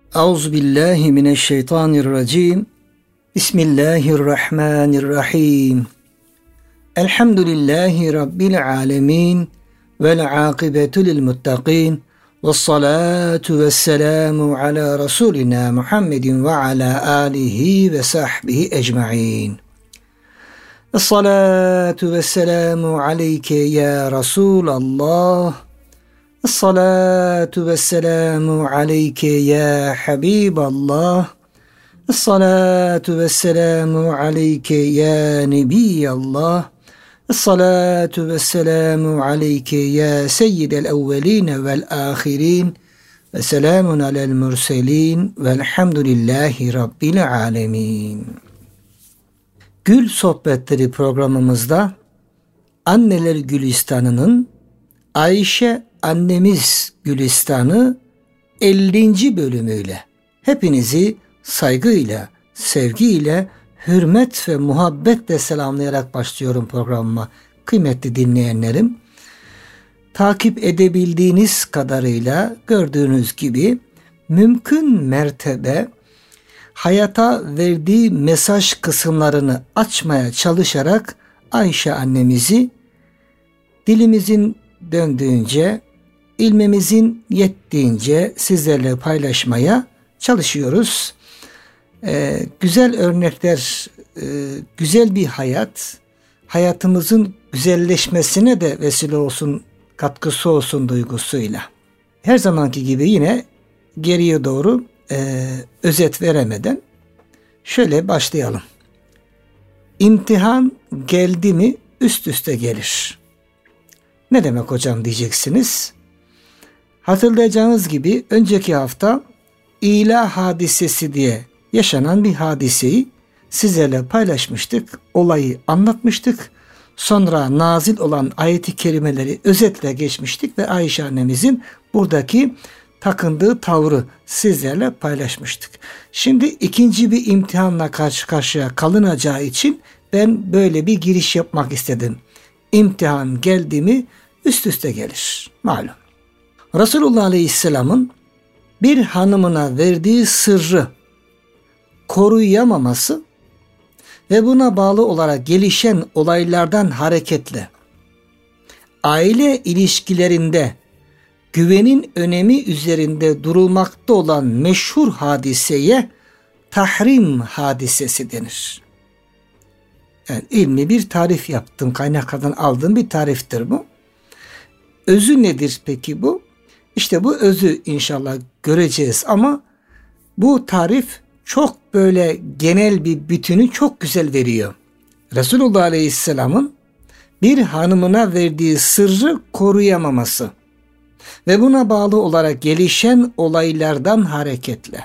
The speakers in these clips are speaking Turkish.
Euzubillahimineşşeytanirracim. Bismillahirrahmanirrahim. Elhamdülillahi Rabbil alemin. Vel akibetu lil muttaqin. Vessalatu vesselamu ala Resulina Muhammedin ve ala alihi ve sahbihi ecma'in. Essalatu vesselamu aleyke ya Resulallah. Essalatu vesselamu aleyke ya Habiballah. Essalatu vesselamu aleyke ya Nebiyallah. Essalatu vesselamu aleyke ya seyyidel evveline vel ahirin. Ve selamun alel mürselin. Velhamdülillahi Rabbil alemin. Gül Sohbetleri programımızda Anneler Gülistanı'nın Ayşe Annemiz Gülistanı 50. bölümüyle hepinizi saygıyla, sevgiyle, hürmet ve muhabbetle selamlayarak başlıyorum programıma. Kıymetli dinleyenlerim, takip edebildiğiniz kadarıyla gördüğünüz gibi mümkün mertebe hayata verdiği mesaj kısımlarını açmaya çalışarak Ayşe annemizi dilimizin döndüğünce, ilmimizin yettiğince sizlerle paylaşmaya çalışıyoruz. Güzel örnekler, güzel bir hayatımızın güzelleşmesine de vesile olsun, katkısı olsun duygusuyla. Her zamanki gibi yine geriye doğru özet veremeden şöyle başlayalım. İmtihan geldi mi üst üste gelir. Ne demek hocam diyeceksiniz. Hatırlayacağınız gibi önceki hafta İla hadisesi diye yaşanan bir hadiseyi sizlerle paylaşmıştık. Olayı anlatmıştık. Sonra nazil olan ayet-i kerimeleri özetle geçmiştik ve Ayşe annemizin buradaki takındığı tavrı sizlerle paylaşmıştık. Şimdi ikinci bir imtihanla karşı karşıya kalınacağı için ben böyle bir giriş yapmak istedim. İmtihan geldi mi üst üste gelir. Malum. Resulullah Aleyhisselam'ın bir hanımına verdiği sırrı koruyamaması ve buna bağlı olarak gelişen olaylardan hareketle aile ilişkilerinde güvenin önemi üzerinde durulmakta olan meşhur hadiseye tahrim hadisesi denir. Yani ilmi bir tarif yaptım, kaynaklardan aldığım bir tariftir bu. Özü nedir peki bu? İşte bu özü inşallah göreceğiz ama bu tarif çok böyle genel bir bütünü çok güzel veriyor. Resulullah Aleyhisselam'ın bir hanımına verdiği sırrı koruyamaması ve buna bağlı olarak gelişen olaylardan hareketle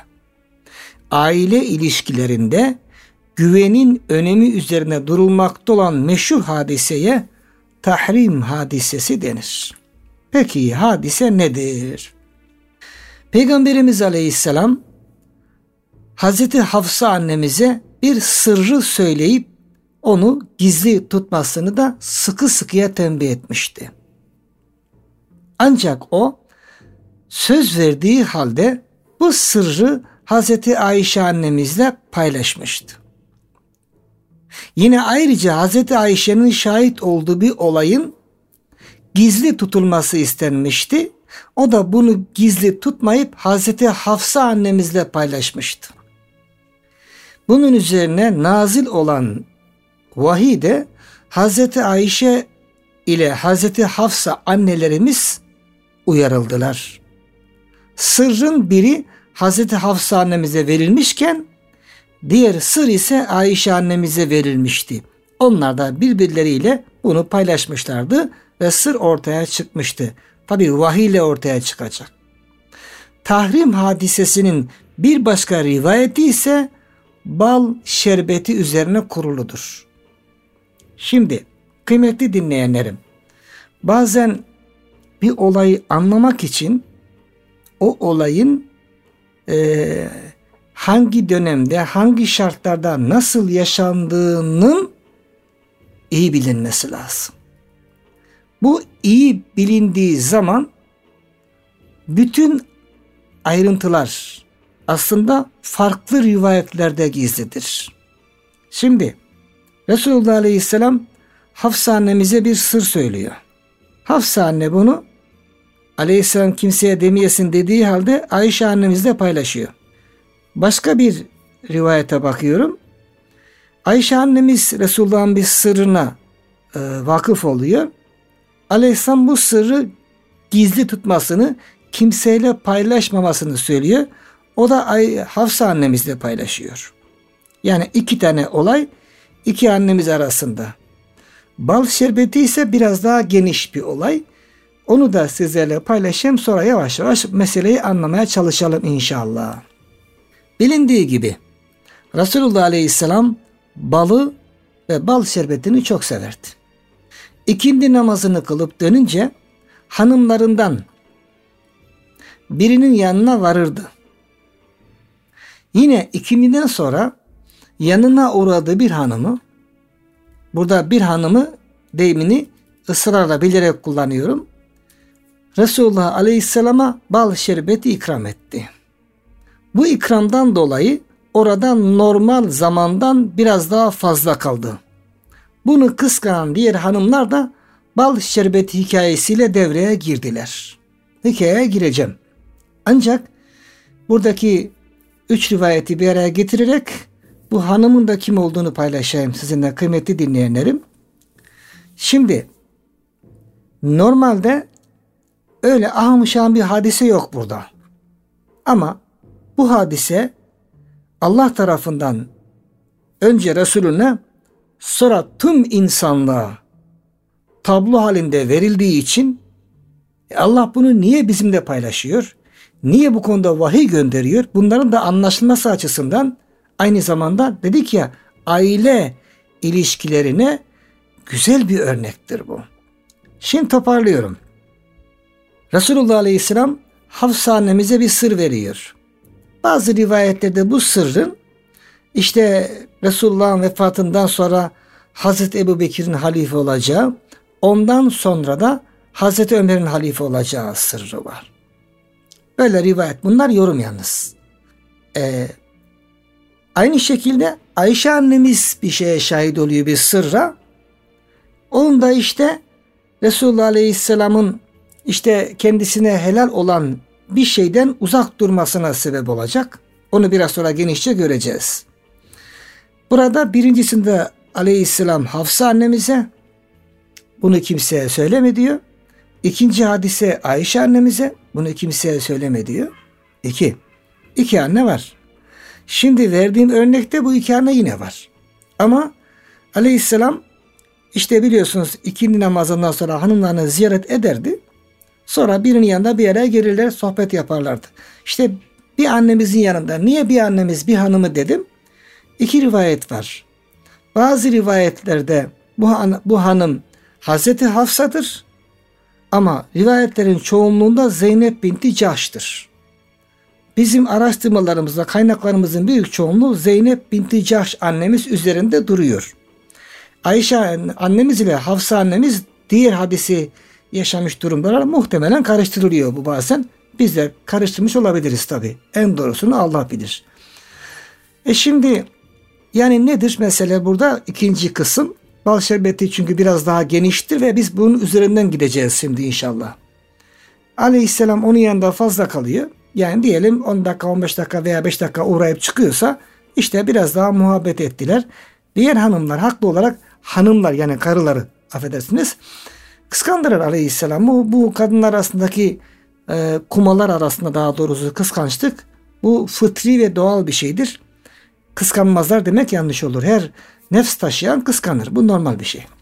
aile ilişkilerinde güvenin önemi üzerine durulmakta olan meşhur hadiseye tahrim hadisesi denir. Peki hadise nedir? Peygamberimiz Aleyhisselam Hazreti Hafsa annemize bir sırrı söyleyip onu gizli tutmasını da sıkı sıkıya tembih etmişti. Ancak o söz verdiği halde bu sırrı Hazreti Ayşe annemizle paylaşmıştı. Yine ayrıca Hazreti Ayşe'nin şahit olduğu bir olayın gizli tutulması istenmişti. O da bunu gizli tutmayıp Hazreti Hafsa annemizle paylaşmıştı. Bunun üzerine nazil olan vahiy de Hazreti Ayşe ile Hazreti Hafsa annelerimiz uyarıldılar. Sırrın biri Hazreti Hafsa annemize verilmişken diğer sır ise Ayşe annemize verilmişti. Onlar da birbirleriyle bunu paylaşmışlardı ve sır ortaya çıkmıştı. Tabi vahiy ile ortaya çıkacak. Tahrim hadisesinin bir başka rivayeti ise bal şerbeti üzerine kuruludur. Şimdi kıymetli dinleyenlerim, bazen bir olayı anlamak için o olayın hangi dönemde, hangi şartlarda nasıl yaşandığının iyi bilinmesi lazım. Bu iyi bilindiği zaman bütün ayrıntılar, aslında farklı rivayetlerde gizlidir. Şimdi Resulullah Aleyhisselam Hafsa annemize bir sır söylüyor. Hafsa anne bunu Aleyhisselam kimseye demeyesin dediği halde Ayşe annemizle paylaşıyor. Başka bir rivayete bakıyorum. Ayşe annemiz Resulullah'ın bir sırrına vakıf oluyor. Aleyhisselam bu sırrı gizli tutmasını, kimseyle paylaşmamasını söylüyor. O da Hafsa annemizle paylaşıyor. Yani iki tane olay iki annemiz arasında. Bal şerbeti ise biraz daha geniş bir olay. Onu da sizlerle paylaşayım, sonra yavaş yavaş meseleyi anlamaya çalışalım inşallah. Bilindiği gibi Resulullah Aleyhisselam balı ve bal şerbetini çok severdi. İkindi namazını kılıp dönünce hanımlarından birinin yanına varırdı. Yine ikindiden sonra yanına uğradığı bir hanımı, burada bir hanımı deyimini ısrarla bilerek kullanıyorum, Resulullah Aleyhisselam'a bal şerbeti ikram etti. Bu ikramdan dolayı oradan normal zamandan biraz daha fazla kaldı. Bunu kıskanan diğer hanımlar da bal şerbeti hikayesiyle devreye girdiler. Hikayeye gireceğim. Ancak buradaki 3 rivayeti bir araya getirerek bu hanımın da kim olduğunu paylaşayım sizinle kıymetli dinleyenlerim. Şimdi normalde öyle ahım bir hadise yok burada. Ama bu hadise Allah tarafından önce Resulüne, sonra tüm insanlığa tablo halinde verildiği için Allah bunu niye bizimle paylaşıyor? Niye bu konuda vahiy gönderiyor? Bunların da anlaşılması açısından aynı zamanda dedik ya, aile ilişkilerine güzel bir örnektir bu. Şimdi toparlıyorum. Resulullah Aleyhisselam Hafsa annemize bir sır veriyor. Bazı rivayetlerde bu sırrın işte Resulullah'ın vefatından sonra Hazreti Ebubekir'in halife olacağı, ondan sonra da Hazreti Ömer'in halife olacağı sırrı var. Böyle rivayet. Bunlar yorum yalnız. Aynı şekilde Ayşe annemiz bir şeye şahit oluyor, bir sırra. Onun da işte Resulullah Aleyhisselam'ın işte kendisine helal olan bir şeyden uzak durmasına sebep olacak. Onu biraz sonra genişçe göreceğiz. Burada birincisinde Aleyhisselam Hafsa annemize bunu kimseye söyleme diyor. İkinci hadise Ayşe annemize bunu kimseye söyleme diyor. İki anne var. Şimdi verdiğim örnekte bu iki anne yine var. Ama Aleyhisselam işte biliyorsunuz ikindi namazından sonra hanımlarını ziyaret ederdi. Sonra birinin yanında bir yere gelirler, sohbet yaparlardı. İşte bir annemizin yanında. Niye bir annemiz bir hanımı dedim? İki rivayet var. Bazı rivayetlerde bu hanım Hazreti Hafsa'dır. Ama rivayetlerin çoğunluğunda Zeynep binti Cahş'tır. Bizim araştırmalarımızda kaynaklarımızın büyük çoğunluğu Zeynep binti Cahş annemiz üzerinde duruyor. Ayşe annemiz ile Hafsa annemiz diğer hadisi yaşamış durumlar muhtemelen karıştırılıyor bu bazen. Biz de karıştırmış olabiliriz tabii. En doğrusunu Allah bilir. Şimdi yani nedir mesele burada? İkinci kısım. Bal şerbeti çünkü biraz daha geniştir ve biz bunun üzerinden gideceğiz şimdi inşallah. Aleyhisselam onun yanında fazla kalıyor. Yani diyelim 10 dakika, 15 dakika veya 5 dakika uğrayıp çıkıyorsa işte biraz daha muhabbet ettiler. Diğer hanımlar haklı olarak hanımlar yani karıları affedersiniz kıskandırır Aleyhisselam'ı. Bu kadınlar arasındaki kumalar arasında daha doğrusu kıskançlık bu fıtri ve doğal bir şeydir. Kıskanmazlar demek yanlış olur. Her nefs taşıyan kıskanır. Bu normal bir şey.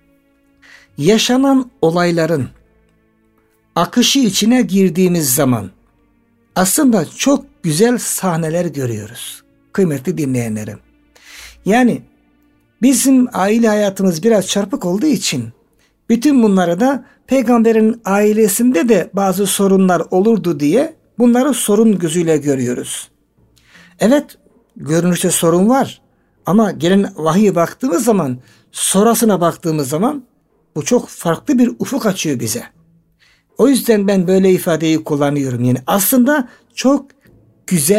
Yaşanan olayların akışı içine girdiğimiz zaman aslında çok güzel sahneler görüyoruz. Kıymetli dinleyenlerim. Yani bizim aile hayatımız biraz çarpık olduğu için bütün bunları da peygamberin ailesinde de bazı sorunlar olurdu diye bunları sorun gözüyle görüyoruz. Evet, görünüşte sorun var ama gelen vahiye baktığımız zaman, sonrasına baktığımız zaman bu çok farklı bir ufuk açıyor bize. O yüzden ben böyle ifadeyi kullanıyorum. Yani aslında çok güzel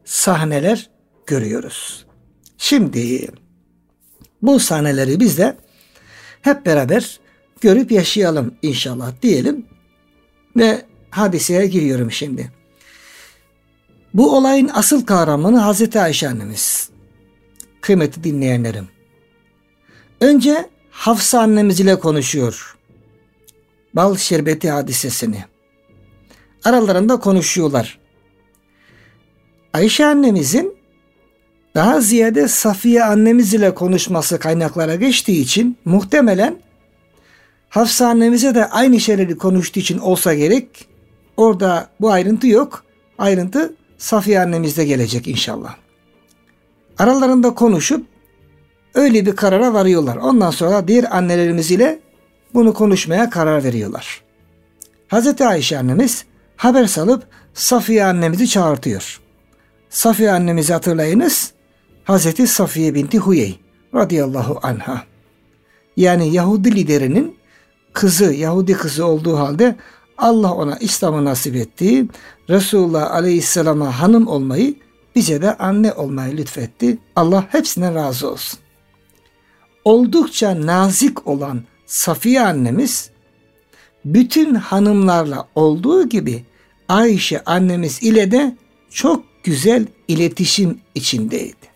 sahneler görüyoruz. Şimdi bu sahneleri biz de hep beraber görüp yaşayalım inşallah diyelim ve hadiseye giriyorum şimdi. Bu olayın asıl kahramanı Hazreti Ayşe annemiz. Kıymetli dinleyenlerim. Önce Hafsa annemiz ile konuşuyor. Bal şerbeti hadisesini. Aralarında konuşuyorlar. Ayşe annemizin daha ziyade Safiye annemiz ile konuşması kaynaklara geçtiği için muhtemelen Hafsa annemize de aynı şeyleri konuştuğu için olsa gerek. Orada bu ayrıntı yok. Ayrıntı Safiye annemizde gelecek inşallah. Aralarında konuşup öyle bir karara varıyorlar. Ondan sonra diğer annelerimiz ile bunu konuşmaya karar veriyorlar. Hazreti Ayşe annemiz haber salıp Safiye annemizi çağırtıyor. Safiye annemizi hatırlayınız. Hazreti Safiye binti Huyey radıyallahu anha. Yani Yahudi liderinin kızı, Yahudi kızı olduğu halde Allah ona İslam'ı nasip etti. Resulullah aleyhisselama hanım olmayı, bize de anne olmayı lütfetti. Allah hepsinden razı olsun. Oldukça nazik olan Safiye annemiz bütün hanımlarla olduğu gibi Ayşe annemiz ile de çok güzel iletişim içindeydi.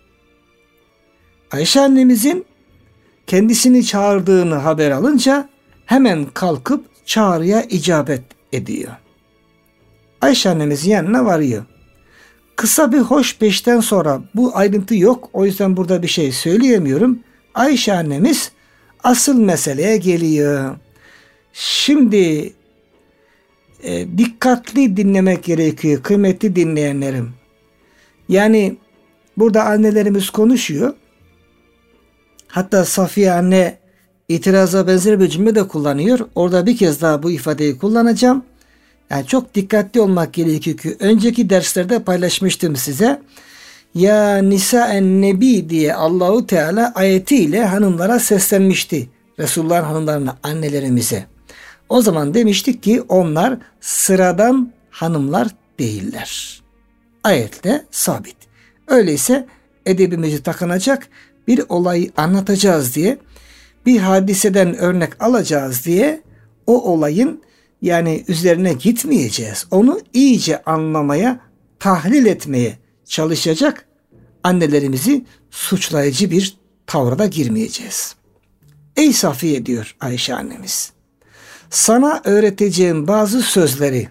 Ayşe annemizin kendisini çağırdığını haber alınca hemen kalkıp çağrıya icabet ediyor. Ayşe annemizin yanına varıyor. Kısa bir hoş beşten sonra, bu ayrıntı yok, o yüzden burada bir şey söyleyemiyorum. Ayşe annemiz asıl meseleye geliyor. Şimdi dikkatli dinlemek gerekiyor kıymetli dinleyenlerim. Yani burada annelerimiz konuşuyor. Hatta Safiye anne itiraza benzer bir cümle de kullanıyor. Orada bir kez daha bu ifadeyi kullanacağım. Yani çok dikkatli olmak gerekiyor ki önceki derslerde paylaşmıştım size. Ya Nisa-en Nebi diye Allahu Teala ayetiyle hanımlara seslenmişti. Resulullah'ın hanımlarına, annelerimize. O zaman demiştik ki onlar sıradan hanımlar değiller. Ayetle sabit. Öyleyse edebimizi takınacak, bir olayı anlatacağız diye, bir hadiseden örnek alacağız diye o olayın yani üzerine gitmeyeceğiz. Onu iyice anlamaya, tahlil etmeye çalışacak, annelerimizi suçlayıcı bir tavra da girmeyeceğiz. Ey Safiye diyor Ayşe annemiz, sana öğreteceğim bazı sözleri,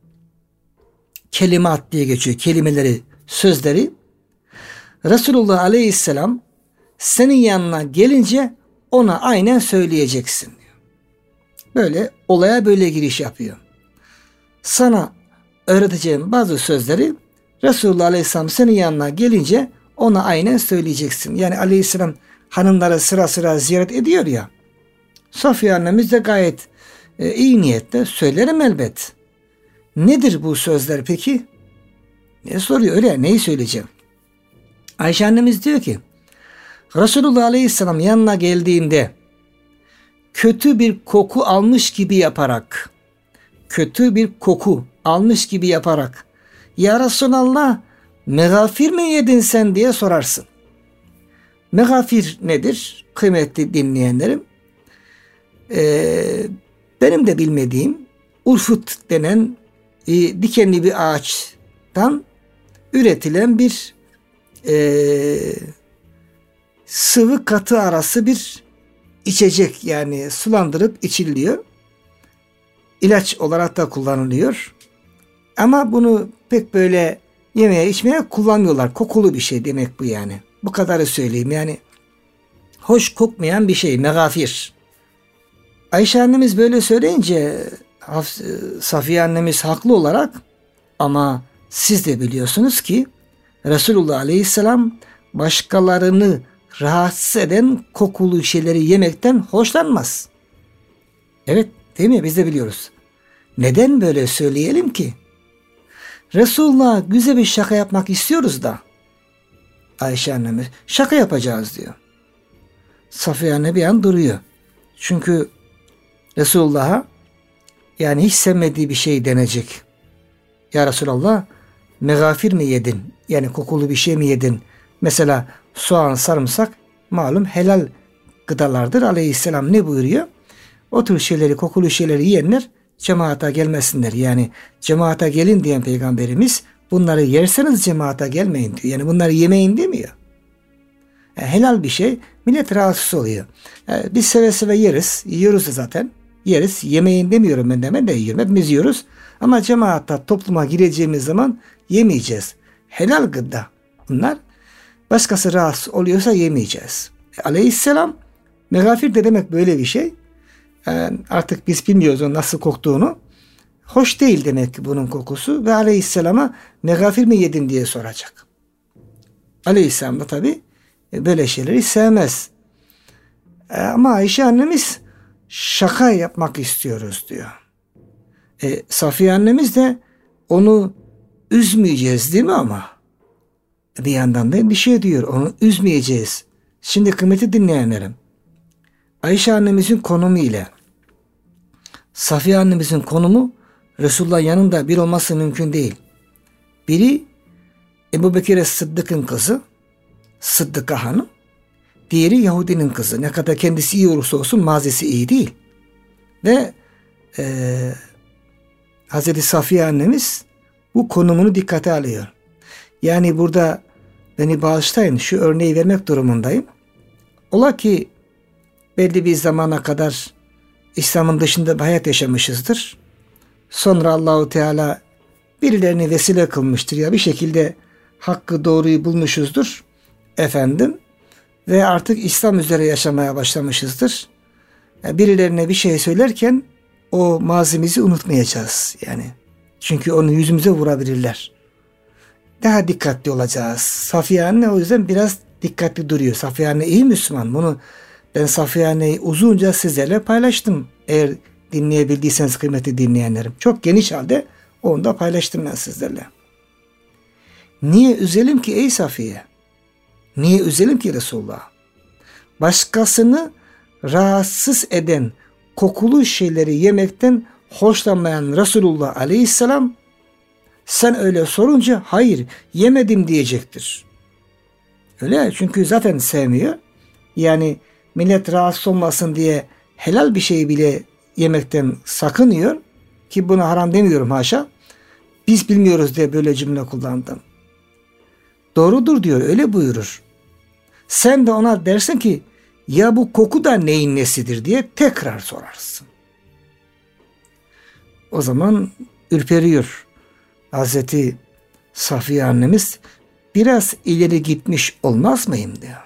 kelimat diye geçiyor, kelimeleri, sözleri Resulullah Aleyhisselam senin yanına gelince ona aynen söyleyeceksin diyor. Böyle olaya böyle giriş yapıyor. Sana öğreteceğim bazı sözleri Resulullah Aleyhisselam senin yanına gelince ona aynen söyleyeceksin. Yani Aleyhisselam hanımları sıra sıra ziyaret ediyor ya. Safiye annemiz de gayet iyi niyetle söylerim elbet. Nedir bu sözler peki? Ne soruyor öyle ya, neyi söyleyeceğim? Ayşe annemiz diyor ki Resulullah Aleyhisselam yanına geldiğinde kötü bir koku almış gibi yaparak ya Resulallah megafir mi yedin sen diye sorarsın. Megafir nedir? Kıymetli dinleyenlerim, benim de bilmediğim urfut denen dikenli bir ağaçtan üretilen bir sıvı katı arası bir içecek, yani sulandırıp içiliyor. İlaç olarak da kullanılıyor. Ama bunu pek böyle yemeye içmeye kullanmıyorlar. Kokulu bir şey demek bu yani. Bu kadarı söyleyeyim. Yani hoş kokmayan bir şey, megafir. Ayşe annemiz böyle söyleyince Safiye annemiz haklı olarak, ama siz de biliyorsunuz ki Resulullah Aleyhisselam başkalarını rahatsız eden kokulu şeyleri yemekten hoşlanmaz. Evet, değil mi? Biz de biliyoruz. Neden böyle söyleyelim ki? Resulullah güzel bir şaka yapmak istiyoruz da Ayşe annemiz şaka yapacağız diyor. Safiye anne bir an duruyor. Çünkü Resulullah'a yani hiç sevmediği bir şey denecek. Ya Resulallah megafir mi yedin? Yani kokulu bir şey mi yedin? Mesela soğan, sarımsak malum helal gıdalardır. Aleyhisselam ne buyuruyor? O tür şeyleri, kokulu şeyleri yiyenler cemaate gelmesinler. Yani cemaate gelin diyen Peygamberimiz bunları yerseniz cemaate gelmeyin diyor. Yani bunları yemeyin demiyor. Yani helal bir şey, millet rahatsız oluyor. Yani biz seve seve yeriz. Yiyoruz da zaten. Yeriz. Yemeyin demiyorum ben de yiyorum. Hepimiz yiyoruz. Ama cemaatta, topluma gireceğimiz zaman yemeyeceğiz. Helal gıda bunlar. Başkası rahatsız oluyorsa yemeyeceğiz. Aleyhisselam megafir de demek böyle bir şey. Yani artık biz bilmiyoruz onun nasıl koktuğunu. Hoş değil demek ki bunun kokusu. Ve Aleyhisselam'a megafir mi yedin diye soracak. Aleyhisselam da tabi böyle şeyleri sevmez. Ama Ayşe annemiz şaka yapmak istiyoruz diyor. Safiye annemiz de onu üzmeyeceğiz değil mi ama? Bir yandan da endişe ediyor. Onu üzmeyeceğiz. Şimdi kıymeti dinleyenlerim. Ayşe annemizin konumu ile Safiye annemizin konumu Resulullah yanında bir olması mümkün değil. Biri Ebu Bekir Sıddık'ın kızı, Sıddıka Hanım. Diğeri Yahudinin kızı. Ne kadar kendisi iyi olursa olsun mazisi iyi değil. Ve Hazreti Safiye annemiz bu konumunu dikkate alıyor. Yani burada beni bağışlayın, şu örneği vermek durumundayım. Ola ki belli bir zamana kadar İslam'ın dışında bir hayat yaşamışızdır. Sonra Allahu Teala birilerini vesile kılmıştır ya bir şekilde hakkı doğruyu bulmuşuzdur efendim ve artık İslam üzere yaşamaya başlamışızdır. Birilerine bir şey söylerken o mazimizi unutmayacağız yani. Çünkü onu yüzümüze vurabilirler. Daha dikkatli olacağız. Safiye anne o yüzden biraz dikkatli duruyor. Safiye anne iyi Müslüman. Bunu ben Safiye anneyi uzunca sizlerle paylaştım. Eğer dinleyebildiyseniz kıymetli dinleyenlerim. Çok geniş halde onu da paylaştım ben sizlerle. Niye üzelim ki ey Safiye? Niye üzelim ki Resulullah? Başkasını rahatsız eden kokulu şeyleri yemekten hoşlanmayan Resulullah Aleyhisselam sen öyle sorunca hayır yemedim diyecektir. Öyle çünkü zaten sevmiyor. Yani millet rahatsız olmasın diye helal bir şeyi bile yemekten sakınıyor ki buna haram demiyorum haşa. Biz bilmiyoruz diye böyle cümle kullandım. Doğrudur diyor öyle buyurur. Sen de ona dersin ki ya bu koku da neyin nesidir diye tekrar sorarsın. O zaman ürperiyor. Hazreti Safiye annemiz biraz ileri gitmiş olmaz mıyım diyor.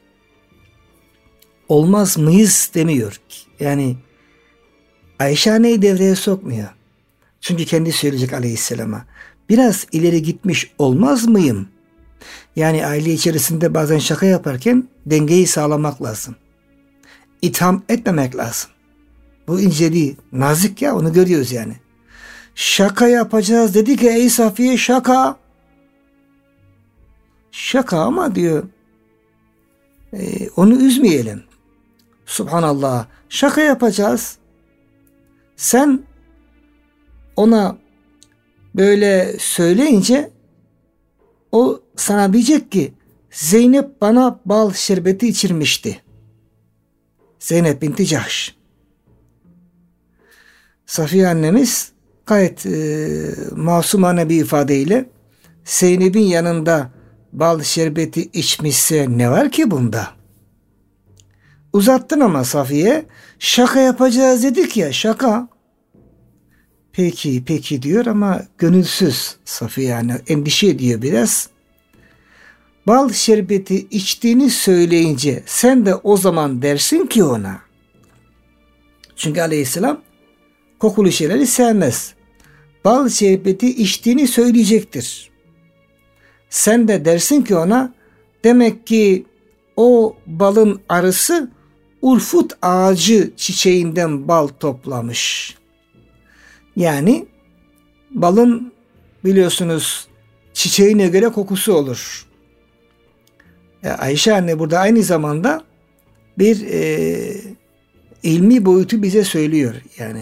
Olmaz mıyız demiyor. Yani Ayşe anneyi devreye sokmuyor. Çünkü kendi söyleyecek Aleyhisselam'a. Biraz ileri gitmiş olmaz mıyım? Yani aile içerisinde bazen şaka yaparken dengeyi sağlamak lazım. İtham etmemek lazım. Bu inceliği nazik ya onu görüyoruz yani. Şaka yapacağız dedi ki ey Safiye şaka. Şaka ama diyor onu üzmeyelim. Subhanallah şaka yapacağız. Sen ona böyle söyleyince o sana diyecek ki Zeynep bana bal şerbeti içirmişti. Zeynep binti Cahş. Safiye annemiz gayet masumane bir ifadeyle Zeynep'in yanında bal şerbeti içmişse ne var ki bunda? Uzattın ama Safiye. Şaka yapacağız dedik ya şaka. Peki diyor ama gönülsüz Safiye yani endişe ediyor biraz. Bal şerbeti içtiğini söyleyince sen de o zaman dersin ki ona. Çünkü Aleyhisselam kokulu şeyleri sevmez. Bal şerbeti içtiğini söyleyecektir. Sen de dersin ki ona demek ki o balın arısı urfut ağacı çiçeğinden bal toplamış. Yani balın biliyorsunuz çiçeğine göre kokusu olur. Ayşe anne burada aynı zamanda bir ilmi boyutu bize söylüyor. Yani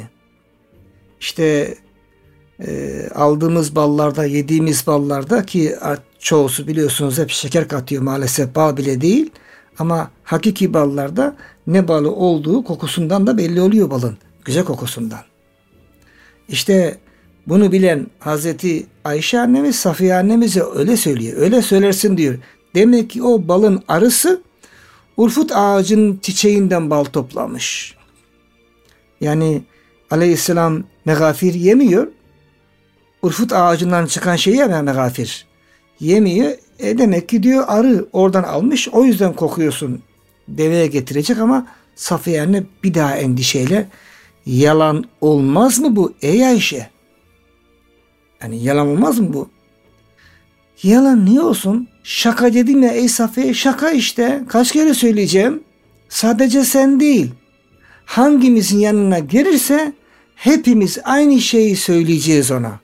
işte aldığımız ballarda, yediğimiz ballarda ki çoğusu biliyorsunuz hep şeker katıyor maalesef, bal bile değil. Ama hakiki ballarda ne balı olduğu kokusundan da belli oluyor balın. Güzel kokusundan. İşte bunu bilen Hazreti Ayşe annemiz, Safiye annemize öyle söylüyor. Öyle söylersin diyor. Demek ki o balın arısı urfut ağacının çiçeğinden bal toplamış. Yani aleyhisselam megafir yemiyor. Urfut ağacından çıkan şeyi yemiyor megafir. Yemiyor. Demek ki diyor arı oradan almış. O yüzden kokuyorsun deveye getirecek ama Safiye anne bir daha endişeyle yalan olmaz mı bu ey Ayşe? Yani yalan olmaz mı bu? Yalan niye olsun? Şaka dedim ya ey Safiye, şaka işte. Kaç kere söyleyeceğim? Sadece sen değil. Hangimizin yanına gelirse hepimiz aynı şeyi söyleyeceğiz ona.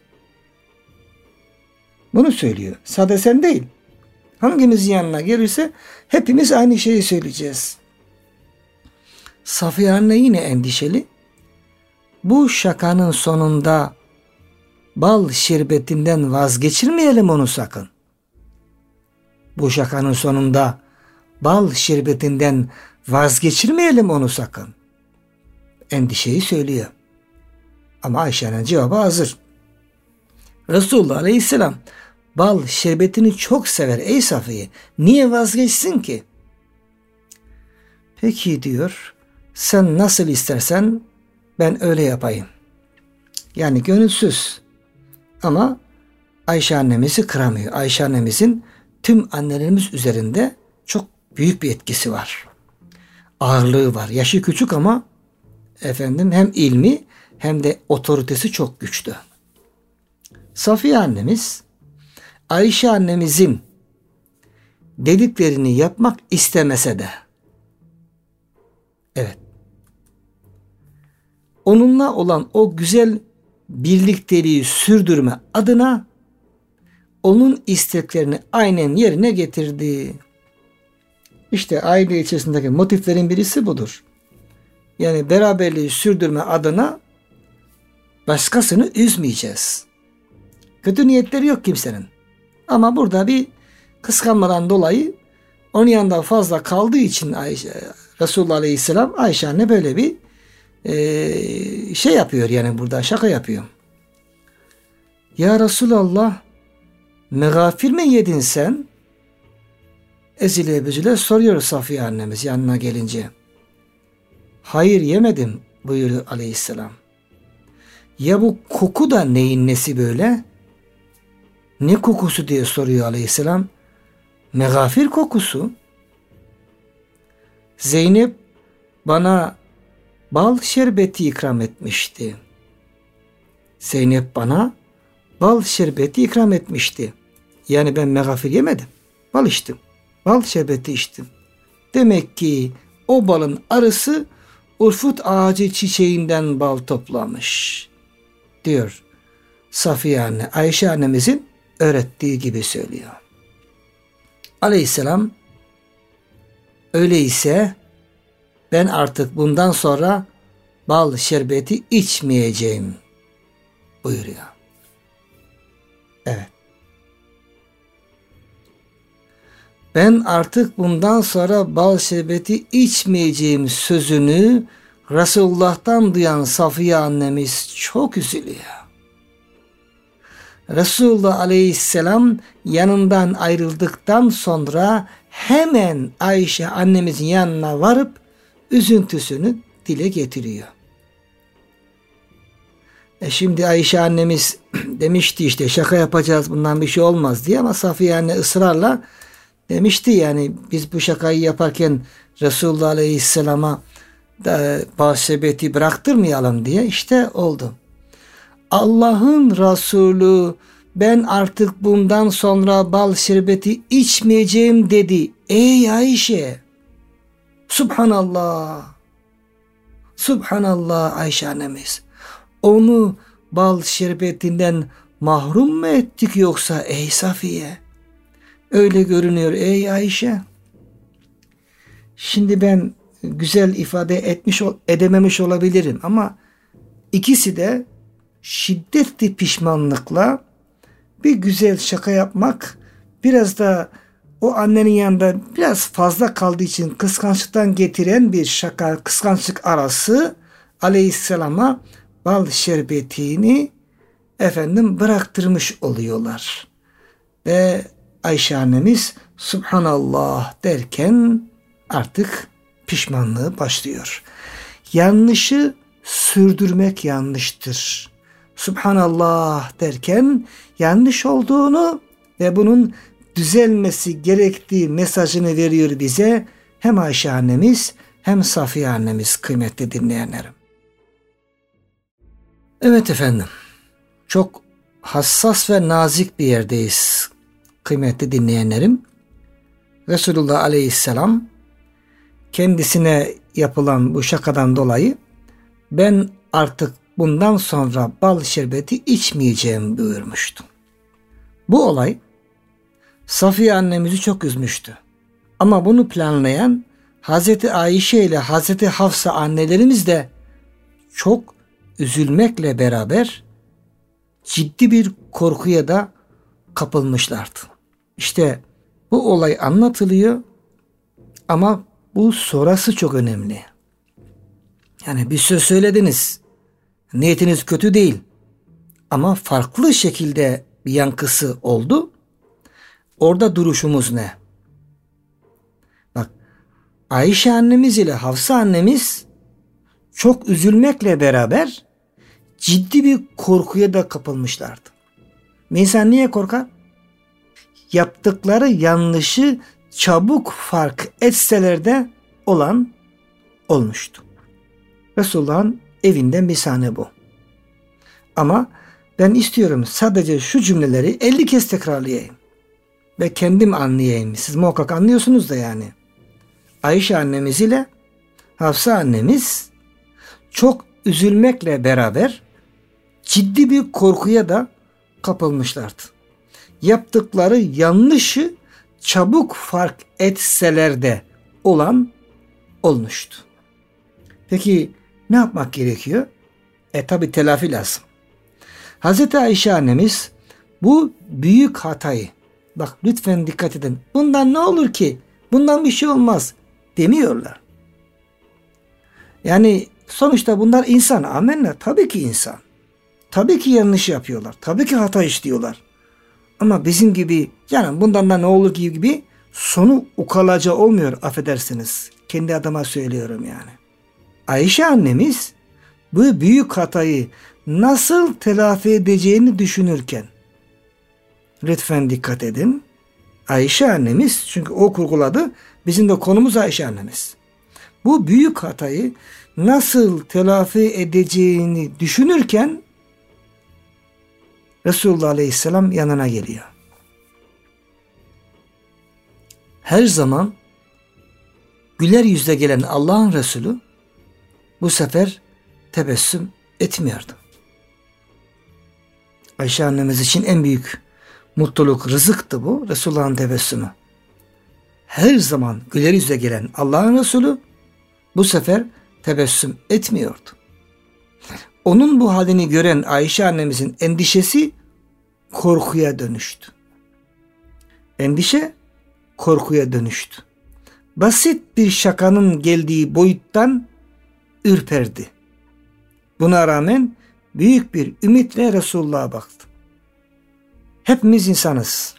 Bunu söylüyor. Sadece sen değil. Hangimizin yanına gelirse hepimiz aynı şeyi söyleyeceğiz. Safiye anne yine endişeli. Bu şakanın sonunda bal şerbetinden vazgeçirmeyelim onu sakın. Bu şakanın sonunda bal şerbetinden vazgeçirmeyelim onu sakın. Endişeyi söylüyor. Ama Ayşe'nin cevabı hazır. Resulullah Aleyhisselam bal şerbetini çok sever ey Safiye. Niye vazgeçsin ki? Peki diyor, sen nasıl istersen ben öyle yapayım. Yani gönülsüz. Ama Ayşe annemizi kıramıyor. Ayşe annemizin tüm annelerimiz üzerinde çok büyük bir etkisi var. Ağırlığı var. Yaşı küçük ama hem ilmi hem de otoritesi çok güçlü. Safiye annemiz Ayşe annemizin dediklerini yapmak istemese de onunla olan o güzel birlikteliği sürdürme adına onun isteklerini aynen yerine getirdi. İşte aile içerisindeki motiflerin birisi budur. Yani beraberliği sürdürme adına başkasını üzmeyeceğiz. Kötü niyetleri yok kimsenin. Ama burada bir kıskanmadan dolayı onun yanında fazla kaldığı için Resulullah Aleyhisselam Ayşe anne böyle bir şey yapıyor, yani burada şaka yapıyor. Ya Resulallah, megafir mi yedin sen? Ezile büzüle soruyor Safiye annemiz yanına gelince. Hayır yemedim buyuruyor Aleyhisselam. Ya bu koku da neyin nesi böyle? Ne kokusu diye soruyor Aleyhisselam. Megafir kokusu. Zeynep bana bal şerbeti ikram etmişti. Zeynep bana bal şerbeti ikram etmişti. Yani ben megafir yemedim. Bal içtim. Bal şerbeti içtim. Demek ki o balın arısı urfut ağacı çiçeğinden bal toplamış. Diyor Safiye anne, Ayşe annemizin öğrettiği gibi söylüyor. Aleyhisselam öyleyse ben artık bundan sonra bal şerbeti içmeyeceğim buyuruyor. Evet. Ben artık bundan sonra bal şerbeti içmeyeceğim sözünü Resulullah'tan duyan Safiye annemiz çok üzülüyor. Resulullah Aleyhisselam yanından ayrıldıktan sonra hemen Ayşe annemizin yanına varıp üzüntüsünü dile getiriyor. Şimdi Ayşe annemiz demişti işte şaka yapacağız, bundan bir şey olmaz diye, ama Safiye anne ısrarla demişti, yani biz bu şakayı yaparken Resulullah Aleyhisselam'a bal şerbeti bıraktırmayalım diye. İşte oldu. Allah'ın Resulü ben artık bundan sonra bal şerbeti içmeyeceğim dedi. Ey Ayşe! Subhanallah! Subhanallah Ayşe annemiz. Onu bal şerbetinden mahrum mu ettik yoksa ey Safiye? Öyle görünüyor ey Ayşe. Şimdi ben güzel ifade edememiş olabilirim ama ikisi de şiddetli pişmanlıkla bir güzel şaka yapmak biraz da o annenin yanında biraz fazla kaldığı için kıskançlıktan getiren bir şaka, kıskançlık arası Aleyhisselam'a bal şerbetini bıraktırmış oluyorlar. Ve Ayşe annemiz Subhanallah derken artık pişmanlığı başlıyor. Yanlışı sürdürmek yanlıştır. Subhanallah derken yanlış olduğunu ve bunun düzelmesi gerektiği mesajını veriyor bize hem Ayşe annemiz hem Safiye annemiz, kıymetli dinleyenlerim. Evet efendim, çok hassas ve nazik bir yerdeyiz kıymetli dinleyenlerim. Resulullah Aleyhisselam kendisine yapılan bu şakadan dolayı ben artık bundan sonra bal şerbeti içmeyeceğim buyurmuştu. Bu olay Safiye annemizi çok üzmüştü. Ama bunu planlayan Hazreti Ayşe ile Hazreti Hafsa annelerimiz de çok üzülmekle beraber ciddi bir korkuya da kapılmışlardı. İşte bu olay anlatılıyor ama bu sonrası çok önemli. Yani bir söz söylediniz, niyetiniz kötü değil ama farklı şekilde bir yankısı oldu. Orada duruşumuz ne? Bak, Ayşe annemiz ile Hafsa annemiz çok üzülmekle beraber ciddi bir korkuya da kapılmışlardı. İnsan niye korkar? Yaptıkları yanlışı çabuk fark etseler de olan olmuştu. Resulullah'ın evinden bir sahne bu. Ama ben istiyorum sadece şu cümleleri 50 kez tekrarlayayım. Ve kendim anlayayım. Siz muhakkak anlıyorsunuz da yani. Ayşe annemiz ile Hafsa annemiz çok üzülmekle beraber ciddi bir korkuya da kapılmışlardı. Yaptıkları yanlışı çabuk fark etseler de olan olmuştu. Peki ne yapmak gerekiyor? Tabi telafi lazım. Hazreti Ayşe annemiz bu büyük hatayı, bak lütfen dikkat edin, bundan ne olur ki? Bundan bir şey olmaz demiyorlar. Yani sonuçta bunlar insan. Amenna. Tabii ki insan. Tabii ki yanlış yapıyorlar. Tabii ki hata işliyorlar. Ama bizim gibi yani bundan da ne olur gibi sonu ukalaca olmuyor, affedersiniz. Kendi adıma söylüyorum yani. Ayşe annemiz bu büyük hatayı nasıl telafi edeceğini düşünürken lütfen dikkat edin. Ayşe annemiz, çünkü o kurguladı, bizim de konumuz Ayşe annemiz. Bu büyük hatayı nasıl telafi edeceğini düşünürken Resulullah Aleyhisselam yanına geliyor. Her zaman güler yüzle gelen Allah'ın Resulü bu sefer tebessüm etmiyordu. Ayşe annemiz için en büyük mutluluk, rızıktı bu, Resulullah'ın tebessümü. Her zaman güler yüzle gelen Allah'ın Resulü bu sefer tebessüm etmiyordu. Onun bu halini gören Ayşe annemizin endişesi korkuya dönüştü. Endişe korkuya dönüştü. Basit bir şakanın geldiği boyuttan ürperdi. Buna rağmen büyük bir ümitle Resulullah'a baktı. Hepimiz insanız.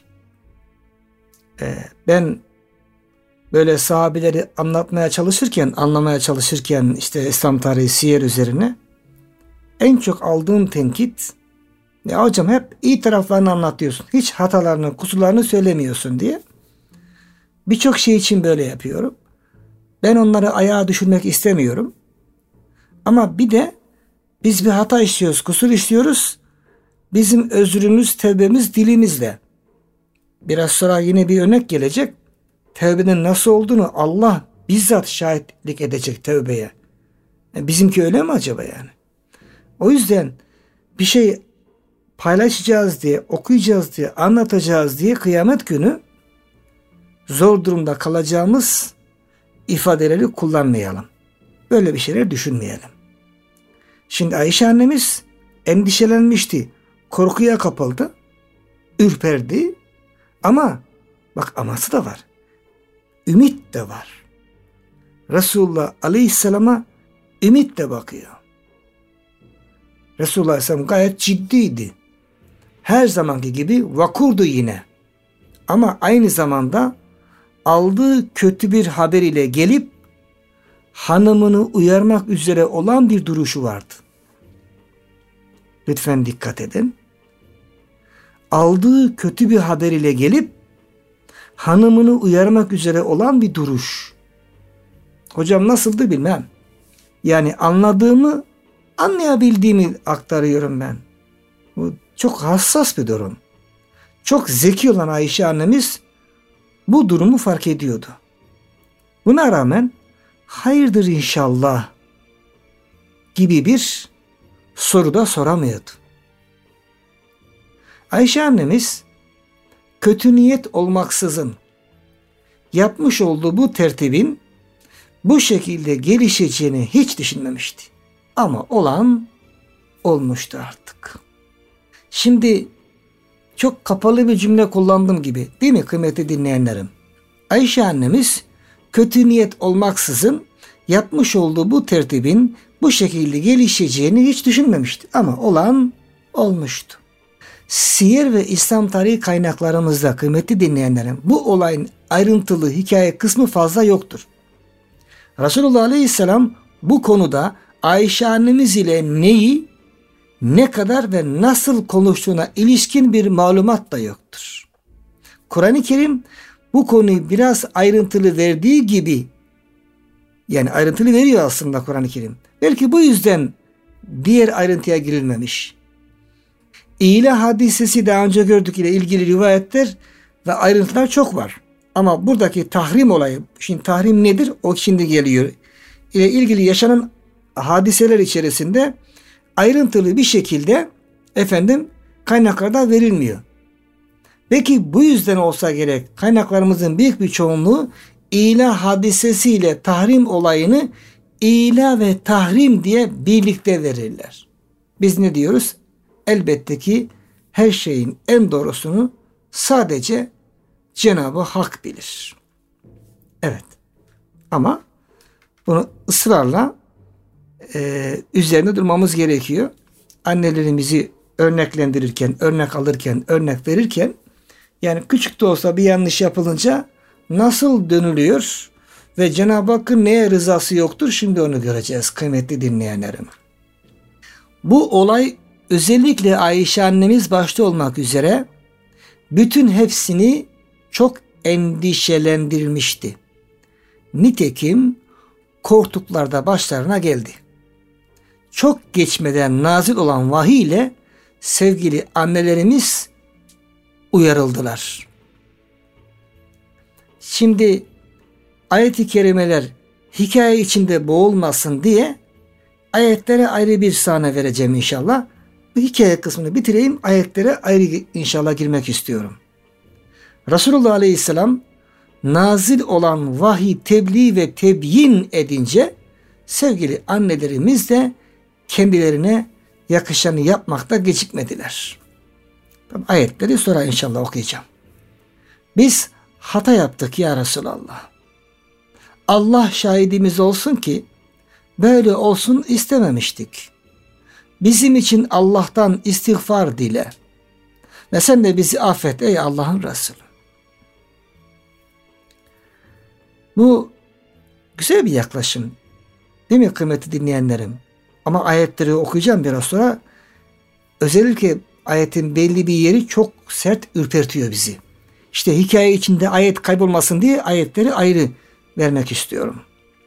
Ben böyle sahabeleri anlatmaya çalışırken, anlamaya çalışırken işte İslam tarihi, siyer üzerine en çok aldığım tenkit, ya hocam hep iyi taraflarını anlatıyorsun, hiç hatalarını, kusurlarını söylemiyorsun diye. Birçok şey için böyle yapıyorum. Ben onları ayağa düşürmek istemiyorum. Ama bir de biz bir hata işliyoruz, kusur işliyoruz. Bizim özrümüz, tevbemiz dilimizle. Biraz sonra yine bir örnek gelecek. Tevbenin nasıl olduğunu Allah bizzat şahitlik edecek tevbeye. Bizimki öyle mi acaba yani? O yüzden bir şey paylaşacağız diye, okuyacağız diye, anlatacağız diye kıyamet günü zor durumda kalacağımız ifadeleri kullanmayalım. Böyle bir şeyler düşünmeyelim. Şimdi Ayşe annemiz endişelenmişti. Korkuya kapıldı. Ürperdi. Ama Bak aması da var. Ümit de var. Resulullah Aleyhisselam'a ümit de bakıyor. Resulullah Aleyhisselam gayet ciddiydi. Her zamanki gibi vakurdu yine. Ama aynı zamanda aldığı kötü bir haber ile gelip hanımını uyarmak üzere olan bir duruşu vardı. Lütfen dikkat edin. Aldığı kötü bir haber ile gelip hanımını uyarmak üzere olan bir duruş. Hocam nasıldı bilmem. Yani anladığımı, anlayabildiğimi aktarıyorum ben. Bu çok hassas bir durum. Çok zeki olan Ayşe annemiz bu durumu fark ediyordu. Buna rağmen hayırdır inşallah gibi bir soru da soramıyordu. Ayşe annemiz kötü niyet olmaksızın yapmış olduğu bu tertibin bu şekilde gelişeceğini hiç düşünmemişti. Ama olan olmuştu artık. Şimdi çok kapalı bir cümle kullandım gibi değil mi kıymetli dinleyenlerim? Ayşe annemiz kötü niyet olmaksızın yapmış olduğu bu tertibin bu şekilde gelişeceğini hiç düşünmemişti. Ama olan olmuştu. Siyer ve İslam tarihi kaynaklarımızda kıymetli dinleyenlerim bu olayın ayrıntılı hikaye kısmı fazla yoktur. Resulullah Aleyhisselam bu konuda Ayşe annemiz ile neyi, ne kadar ve nasıl konuştuğuna ilişkin bir malumat da yoktur. Kur'an-ı Kerim bu konuyu biraz ayrıntılı verdiği gibi, yani ayrıntılı veriyor aslında Kur'an-ı Kerim. Belki bu yüzden diğer ayrıntıya girilmemiş. İlah hadisesi daha önce gördük ile ilgili rivayetler ve ayrıntılar çok var. Ama buradaki tahrim olayı, şimdi tahrim nedir? O şimdi geliyor. İle ilgili yaşanan hadiseler içerisinde ayrıntılı bir şekilde kaynaklarda verilmiyor. Peki bu yüzden olsa gerek kaynaklarımızın büyük bir çoğunluğu ilah hadisesiyle tahrim olayını ilah ve tahrim diye birlikte verirler. Biz ne diyoruz? Elbette ki her şeyin en doğrusunu sadece Cenab-ı Hak bilir. Evet. Ama bunu ısrarla üzerine durmamız gerekiyor. Annelerimizi örneklendirirken, örnek alırken, örnek verirken yani küçük de olsa bir yanlış yapılınca nasıl dönülüyor ve Cenab-ı Hakk'ın neye rızası yoktur? Şimdi onu göreceğiz kıymetli dinleyenlerim. Bu olay özellikle Ayşe annemiz başta olmak üzere bütün hepsini çok endişelendirmişti. Nitekim korktukları da başlarına geldi. Çok geçmeden nazil olan vahiy ile sevgili annelerimiz uyarıldılar. Şimdi ayet-i kerimeler hikaye içinde boğulmasın diye ayetlere ayrı bir sahne vereceğim inşallah. Bu hikaye kısmını bitireyim. Ayetlere ayrı inşallah girmek istiyorum. Resulullah Aleyhisselam nazil olan vahiy tebliğ ve tebyin edince sevgili annelerimiz de kendilerine yakışanı yapmakta gecikmediler. Ayetleri sonra inşallah okuyacağım. Biz hata yaptık ya Resulallah. Allah şahidimiz olsun ki böyle olsun istememiştik. Bizim için Allah'tan istiğfar dile ve sen de bizi affet ey Allah'ın Resulü. Bu güzel bir yaklaşım. Değil mi kıymetli dinleyenlerim? Ama ayetleri okuyacağım biraz sonra. Özellikle ayetin belli bir yeri çok sert ürpertiyor bizi. İşte hikaye içinde ayet kaybolmasın diye ayetleri ayrı vermek istiyorum.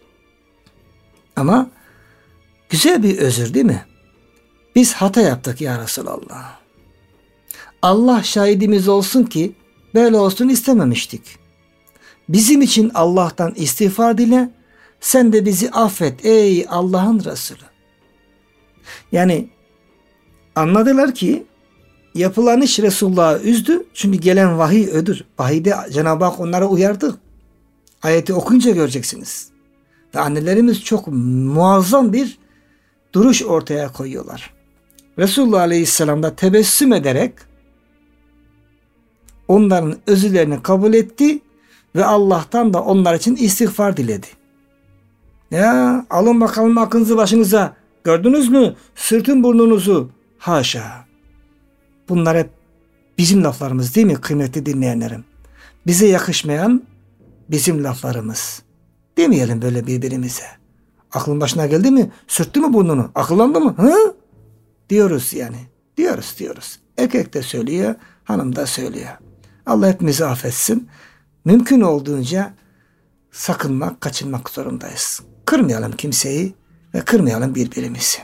Ama güzel bir özür değil mi? Biz hata yaptık ya Resulallah. Allah şahidimiz olsun ki böyle olsun istememiştik. Bizim için Allah'tan istiğfar dile, sen de bizi affet ey Allah'ın Resulü. Yani anladılar ki yapılan iş Resulullah'ı üzdü. Çünkü gelen vahiy ödür. Vahiyde Cenab-ı Hak onlara uyardı. Ayeti okuyunca göreceksiniz. Ve annelerimiz çok muazzam bir duruş ortaya koyuyorlar. Resulullah Aleyhisselam da tebessüm ederek onların özürlerini kabul etti ve Allah'tan da onlar için istiğfar diledi. Ya alın bakalım aklınızı başınıza. Gördünüz mü? Sırtın burnunuzu. Haşa. Bunlar hep bizim laflarımız değil mi kıymetli dinleyenlerim? Bize yakışmayan bizim laflarımız. Demeyelim böyle birbirimize. Aklın başına geldi mi? Sürttü mü burnunu? Akıllandı mı? Hı? Diyoruz yani. Diyoruz. Erkek de söylüyor, hanım da söylüyor. Allah hepimizi affetsin. Mümkün olduğunca sakınmak, kaçınmak zorundayız. Kırmayalım kimseyi ve kırmayalım birbirimizi.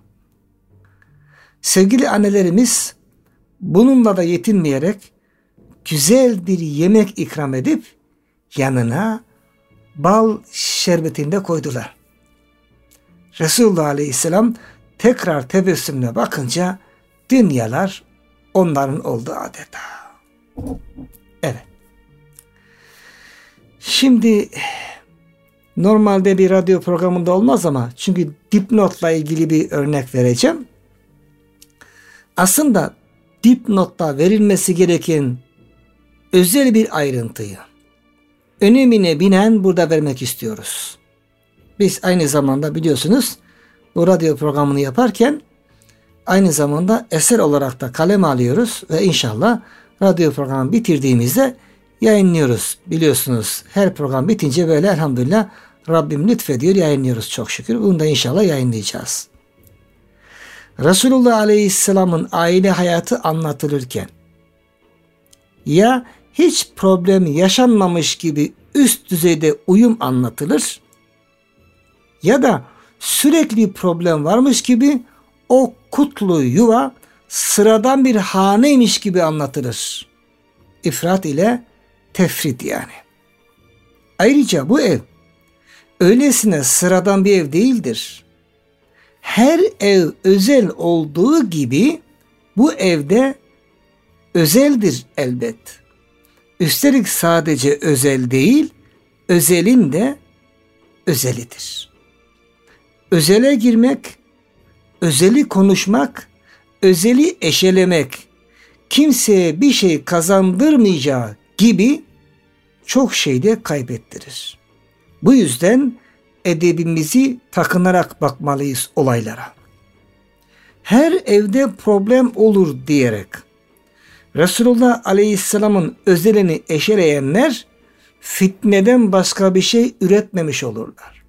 Sevgili annelerimiz bununla da yetinmeyerek güzel bir yemek ikram edip yanına bal şerbetinde koydular. Resulullah Aleyhisselam tekrar tebessümle bakınca dünyalar onların oldu adeta. Evet. Şimdi normalde bir radyo programında olmaz ama çünkü dipnotla ilgili bir örnek vereceğim. Aslında dipnotta verilmesi gereken özel bir ayrıntıyı önemine binen burada vermek istiyoruz. Biz aynı zamanda biliyorsunuz bu radyo programını yaparken aynı zamanda eser olarak da kaleme alıyoruz ve inşallah radyo programı bitirdiğimizde yayınlıyoruz. Biliyorsunuz her program bitince böyle elhamdülillah Rabbim lütfediyor, yayınlıyoruz çok şükür. Bunu da inşallah yayınlayacağız. Resulullah Aleyhisselam'ın aile hayatı anlatılırken ya hiç problem yaşanmamış gibi üst düzeyde uyum anlatılır ya da sürekli problem varmış gibi o kutlu yuva sıradan bir haneymiş gibi anlatılır. İfrat ile tefrit yani. Ayrıca bu ev öylesine sıradan bir ev değildir. Her ev özel olduğu gibi bu evde özeldir elbet. Üstelik sadece özel değil, özelin de özelidir. Özele girmek, özeli konuşmak, özeli eşelemek, kimseye bir şey kazandırmayacağı gibi çok şey de kaybettirir. Bu yüzden edebimizi takınarak bakmalıyız olaylara. Her evde problem olur diyerek Resulullah Aleyhisselam'ın özelini eşeleyenler fitneden başka bir şey üretmemiş olurlar.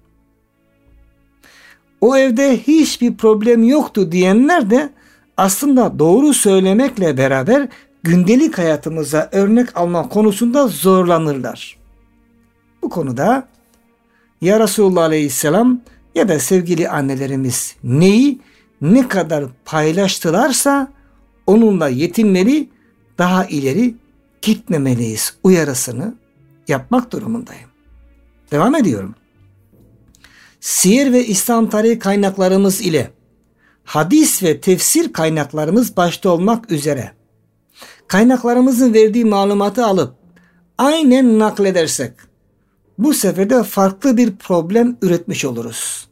O evde hiçbir problem yoktu diyenler de aslında doğru söylemekle beraber gündelik hayatımıza örnek alma konusunda zorlanırlar. Bu konuda ya Resulullah Aleyhisselam ya da sevgili annelerimiz neyi ne kadar paylaştılarsa onunla yetinmeli, daha ileri gitmemeliyiz uyarısını yapmak durumundayım. Devam ediyorum. Siyer ve İslam tarihi kaynaklarımız ile hadis ve tefsir kaynaklarımız başta olmak üzere kaynaklarımızın verdiği malumatı alıp aynen nakledersek bu sefer de farklı bir problem üretmiş oluruz.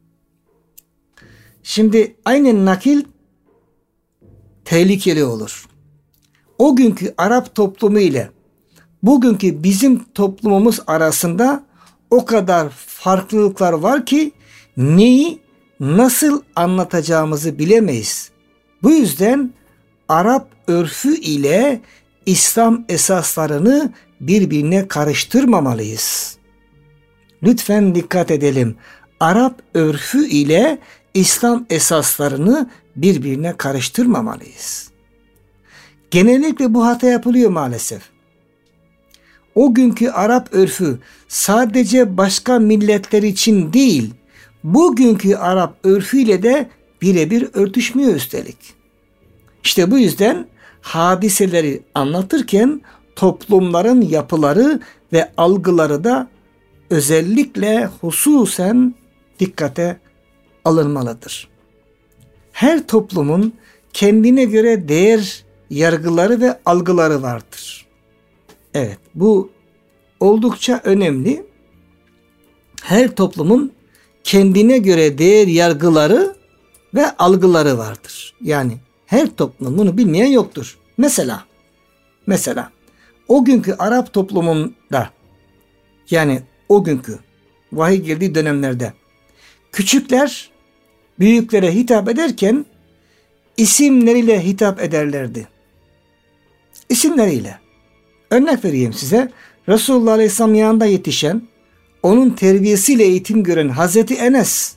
Şimdi aynen nakil tehlikeli olur. O günkü Arap toplumu ile bugünkü bizim toplumumuz arasında o kadar farklılıklar var ki neyi nasıl anlatacağımızı bilemeyiz. Bu yüzden Arap örfü ile İslam esaslarını birbirine karıştırmamalıyız. Lütfen dikkat edelim. Arap örfü ile İslam esaslarını birbirine karıştırmamalıyız. Genellikle bu hata yapılıyor maalesef. O günkü Arap örfü sadece başka milletler için değil, bugünkü Arap örfüyle de birebir örtüşmüyor üstelik. İşte bu yüzden hadiseleri anlatırken toplumların yapıları ve algıları da özellikle hususen dikkate alınmalıdır. Her toplumun kendine göre değer yargıları ve algıları vardır. Evet, bu oldukça önemli. Her toplumun kendine göre değer yargıları ve algıları vardır. Yani her toplumun bunu bilmeyen yoktur. Mesela o günkü Arap toplumunda, yani o günkü vahiy geldiği dönemlerde küçükler büyüklere hitap ederken isimleriyle hitap ederlerdi. İsimleriyle. Örnek vereyim size. Resulullah Aleyhisselam yanında yetişen, onun terbiyesiyle eğitim gören Hazreti Enes,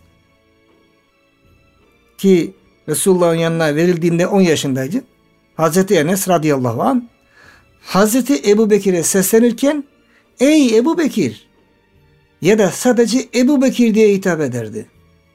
ki Resulullah'ın yanına verildiğinde 10 yaşındaydı. Hazreti Enes radıyallahu anh Hazreti Ebu Bekir'e seslenirken ey Ebu Bekir ya da sadece Ebu Bekir diye hitap ederdi.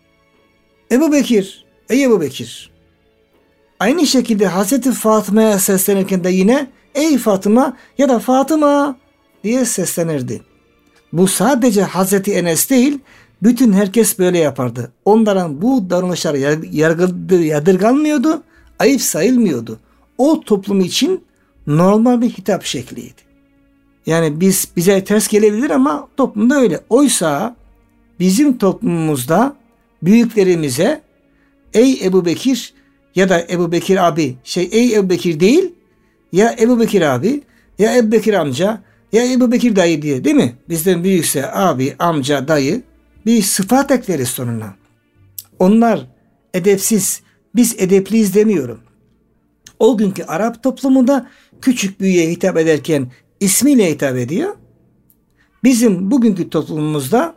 Ebu Bekir, ey Ebu Bekir. Aynı şekilde Hazreti Fatıma'ya seslenirken de yine ey Fatıma ya da Fatıma diye seslenirdi. Bu sadece Hazreti Enes değil, bütün herkes böyle yapardı. Onların bu davranışları yadırganmıyordu, ayıp sayılmıyordu. O toplum için normal bir hitap şekliydi. Yani bize ters gelebilir ama toplumda öyle. Oysa bizim toplumumuzda büyüklerimize ey Ebu Bekir ya da Ebu Bekir abi, ey Ebu Bekir değil, ya Ebu Bekir abi, ya Ebu Bekir amca, ya Ebu Bekir dayı diye, değil mi? Bizden büyükse abi, amca, dayı bir sıfat ekleriz sonuna. Onlar edepsiz, biz edepliyiz demiyorum. O günkü Arap toplumunda küçük büyüğe hitap ederken ismiyle hitap ediyor. Bizim bugünkü toplumumuzda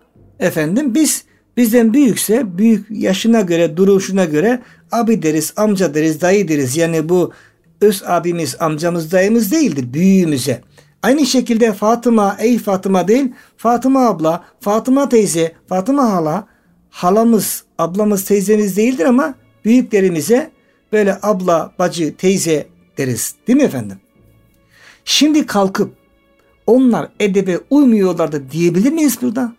bizden büyükse büyük yaşına göre, duruşuna göre abi deriz, amca deriz, dayı deriz. Yani bu öz abimiz, amcamız, dayımız değildir büyüğümüze. Aynı şekilde Fatıma, ey Fatıma değil, Fatıma abla, Fatıma teyze, Fatıma hala, halamız, ablamız, teyzemiz değildir ama büyüklerimize böyle abla, bacı, teyze deriz. Değil mi efendim? Şimdi kalkıp onlar edebe uymuyorlardı diyebilir miyiz burada?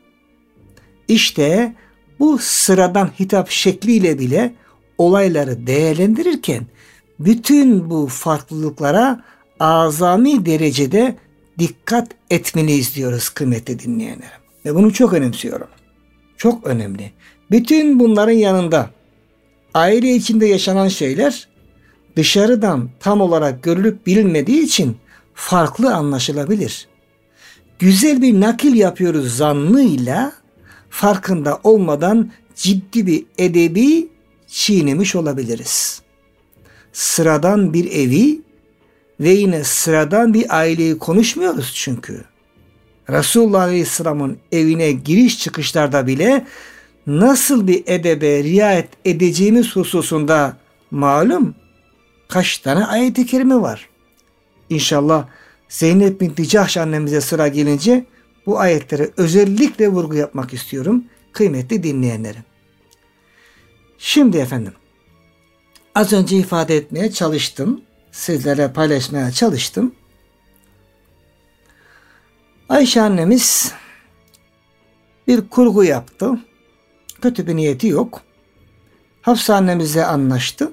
İşte bu sıradan hitap şekliyle bile olayları değerlendirirken bütün bu farklılıklara azami derecede dikkat etmeliyiz diyoruz kıymetli dinleyenlerim. Ve bunu çok önemsiyorum. Çok önemli. Bütün bunların yanında aile içinde yaşanan şeyler dışarıdan tam olarak görülüp bilinmediği için farklı anlaşılabilir. Güzel bir nakil yapıyoruz zannıyla farkında olmadan ciddi bir edebi çiğnemiş olabiliriz. Sıradan bir evi ve yine sıradan bir aileyi konuşmuyoruz çünkü. Resulullah Aleyhisselam'ın evine giriş çıkışlarda bile nasıl bir edebe riayet edeceğimiz hususunda malum kaç tane ayet-i kerime var. İnşallah Zeynep binti Cahş annemize sıra gelince bu ayetlere özellikle vurgu yapmak istiyorum kıymetli dinleyenlerim. Şimdi efendim az önce ifade etmeye çalıştım. Sizlere paylaşmaya çalıştım. Ayşe annemiz bir kurgu yaptı. Kötü bir niyeti yok. Hafsa annemizle anlaştı.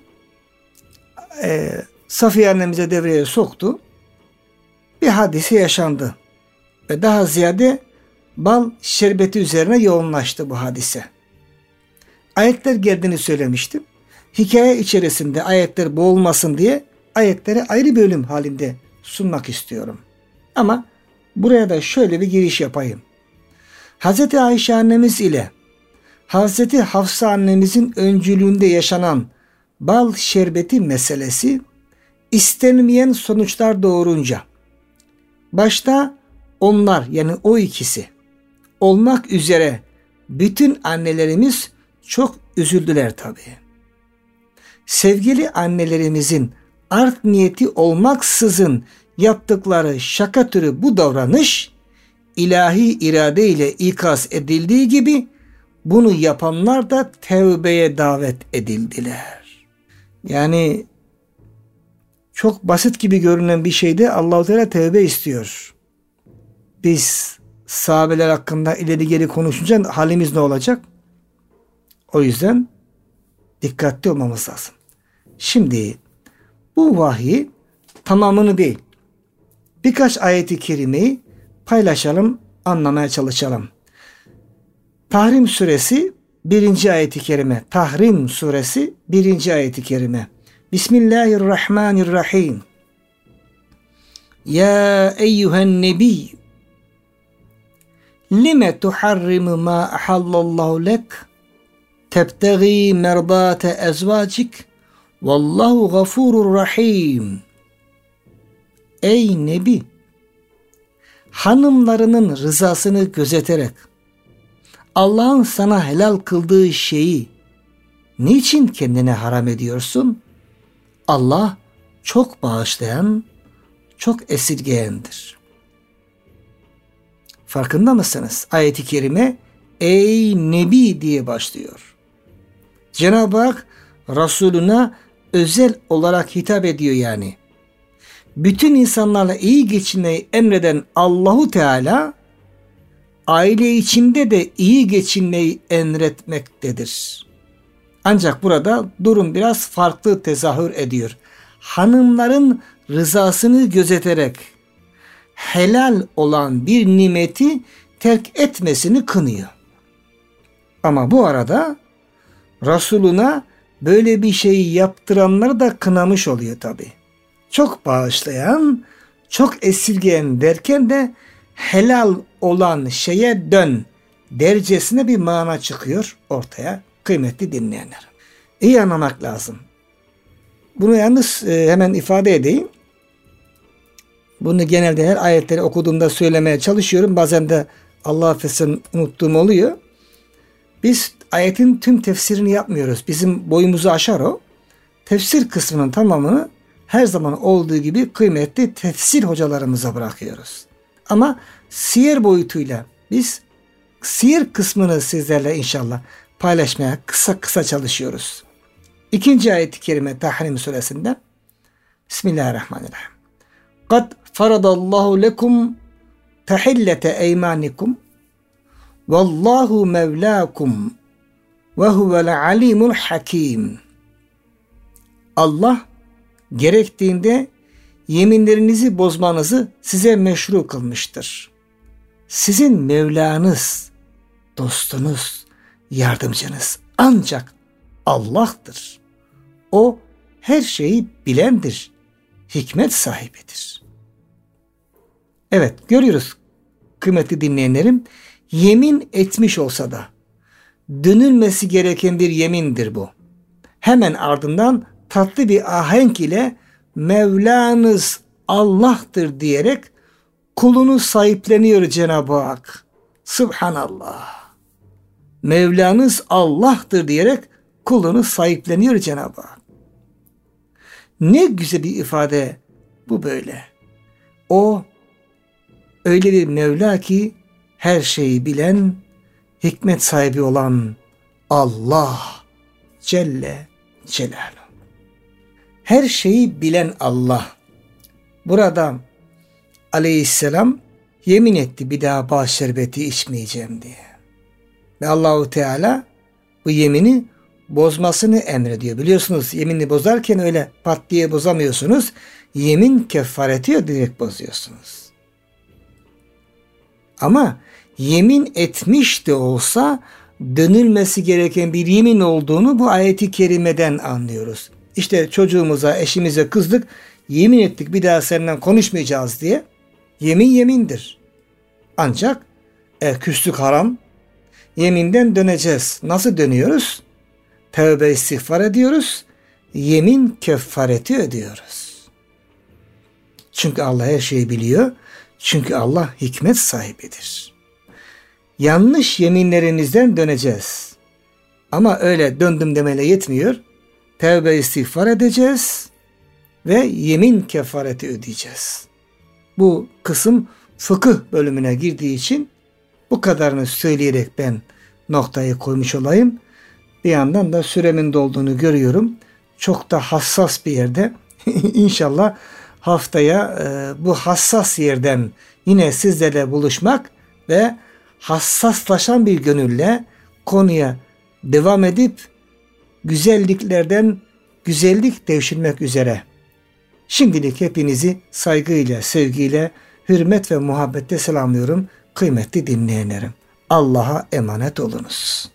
Safiye annemize devreye soktu. Bir hadise yaşandı. Ve daha ziyade bal şerbeti üzerine yoğunlaştı bu hadise. Ayetler geldiğini söylemiştim. Hikaye içerisinde ayetler boğulmasın diye ayetleri ayrı bölüm halinde sunmak istiyorum. Ama buraya da şöyle bir giriş yapayım. Hazreti Ayşe annemiz ile Hazreti Hafsa annemizin öncülüğünde yaşanan bal şerbeti meselesi istenmeyen sonuçlar doğurunca başta onlar yani o ikisi olmak üzere bütün annelerimiz çok üzüldüler tabii. Sevgili annelerimizin art niyeti olmaksızın yaptıkları şaka türü bu davranış ilahi irade ile ikaz edildiği gibi bunu yapanlar da tevbeye davet edildiler. Yani çok basit gibi görünen bir şeyde Allah-u Teala tevbe istiyor. Biz sahabeler hakkında ileri geri konuşunca halimiz ne olacak? O yüzden dikkatli olmamız lazım. Şimdi bu vahiy tamamını değil, birkaç ayet-i kerimeyi paylaşalım, anlamaya çalışalım. Tahrim suresi 1. ayet-i kerime. Tahrim suresi 1. ayet-i kerime. Bismillahirrahmanirrahim. Ya eyyühen nebi lime tuharrimu ma ahallallahu lek tebtegi merdate ezvacik vallahu gafurur rahim. Ey Nebi, hanımlarının rızasını gözeterek Allah'ın sana helal kıldığı şeyi niçin kendine haram ediyorsun? Allah çok bağışlayan, çok esirgeyendir. Farkında mısınız? Ayet-i kerime ey Nebi diye başlıyor. Cenab-ı Hak Resulüne özel olarak hitap ediyor yani. Bütün insanlarla iyi geçinmeyi emreden Allahu Teala aile içinde de iyi geçinmeyi emretmektedir. Ancak burada durum biraz farklı tezahür ediyor. Hanımların rızasını gözeterek helal olan bir nimeti terk etmesini kınıyor. Ama bu arada Resuluna böyle bir şeyi yaptıranları da kınamış oluyor tabi. Çok bağışlayan, çok esirgeyen derken de helal olan şeye dön dercesine bir mana çıkıyor ortaya kıymetli dinleyenler. İyi anlamak lazım. Bunu yalnız hemen ifade edeyim. Bunu genelde her ayetleri okuduğumda söylemeye çalışıyorum. Bazen de Allah affetsin unuttuğum oluyor. Biz ayetin tüm tefsirini yapmıyoruz. Bizim boyumuzu aşar o. Tefsir kısmının tamamını her zaman olduğu gibi kıymetli tefsir hocalarımıza bırakıyoruz. Ama siyer boyutuyla biz siyer kısmını sizlerle inşallah paylaşmaya kısa çalışıyoruz. 2. ayet-i kerime Tahrim suresinden. Bismillahirrahmanirrahim. Kad faradallahu lekum tahillete eymanikum vallahu mevlakum ve huvel alimul hakim. Allah gerektiğinde yeminlerinizi bozmanızı size meşru kılmıştır. Sizin Mevlanız, dostunuz, yardımcınız ancak Allah'tır. O her şeyi bilendir, hikmet sahibidir. Evet, görüyoruz kıymetli dinleyenlerim, yemin etmiş olsa da dönülmesi gereken bir yemindir bu. Hemen ardından tatlı bir ahenk ile Mevlanız Allah'tır diyerek kulunu sahipleniyor Cenab-ı Hak. Subhanallah. Mevlanız Allah'tır diyerek kulunu sahipleniyor Cenab-ı Hak. Ne güzel bir ifade bu böyle. O öyle bir Mevla ki her şeyi bilen, hikmet sahibi olan Allah Celle Celaluhu. Her şeyi bilen Allah. Burada Aleyhisselam yemin etti bir daha bal şerbeti içmeyeceğim diye. Ve Allahu Teala bu yemini bozmasını emrediyor. Biliyorsunuz yeminini bozarken öyle pat diye bozamıyorsunuz. Yemin kefareti direkt bozuyorsunuz. Ama yemin etmiş de olsa dönülmesi gereken bir yemin olduğunu bu ayeti kerimeden anlıyoruz. İşte çocuğumuza, eşimize kızdık, yemin ettik bir daha senden konuşmayacağız diye. Yemin yemindir. Ancak küslük haram. Yeminden döneceğiz. Nasıl dönüyoruz? Tevbe istiğfar ediyoruz. Yemin kefareti ödüyoruz. Çünkü Allah her şeyi biliyor. Çünkü Allah hikmet sahibidir. Yanlış yeminlerimizden döneceğiz. Ama öyle döndüm demeyle yetmiyor. Tevbe istiğfar edeceğiz ve yemin kefareti ödeyeceğiz. Bu kısım fıkıh bölümüne girdiği için bu kadarını söyleyerek ben noktayı koymuş olayım. Bir yandan da süremin dolduğunu görüyorum. Çok da hassas bir yerde. İnşallah haftaya bu hassas yerden yine sizlerle buluşmak ve hassaslaşan bir gönülle konuya devam edip güzelliklerden güzellik devşirmek üzere. Şimdilik hepinizi saygıyla, sevgiyle, hürmet ve muhabbetle selamlıyorum kıymetli dinleyenlerim. Allah'a emanet olunuz.